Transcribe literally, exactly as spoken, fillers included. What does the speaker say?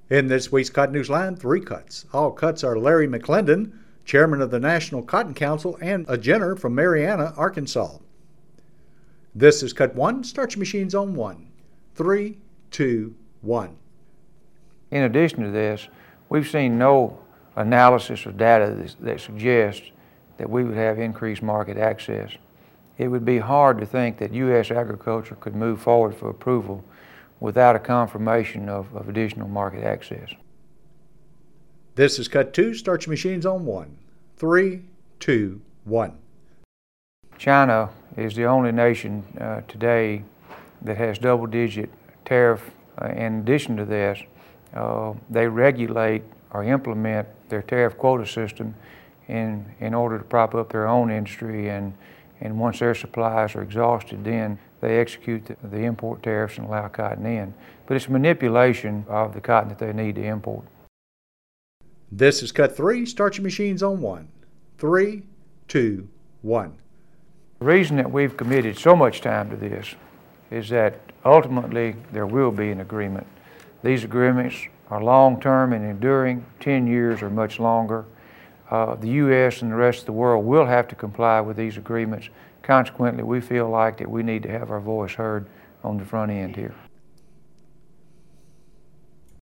In this week's Cotton Newsline, three cuts. All cuts are Larry McClendon, chairman of the National Cotton Council, and a Jenner from Marianna, Arkansas. This is cut one. Start your machines on one. Three, two, one. In addition to this, we've seen no analysis or data that suggests that we would have increased market access. It would be hard to think that U S agriculture could move forward for approval without a confirmation of, of additional market access. This is cut two. Start your machines on one. Three, two, one. China is the only nation uh, today that has double-digit tariff. Uh, in addition to this, uh, they regulate or implement their tariff quota system in, in order to prop up their own industry, and, and once their supplies are exhausted, then they execute the, the import tariffs and allow cotton in. But it's manipulation of the cotton that they need to import. This is cut three. Start your machines on one. Three, two, one. The reason that we've committed so much time to this is that ultimately there will be an agreement. These agreements are long-term and enduring, ten years or much longer. Uh, the U S and the rest of the world will have to comply with these agreements. Consequently, we feel like that we need to have our voice heard on the front end here.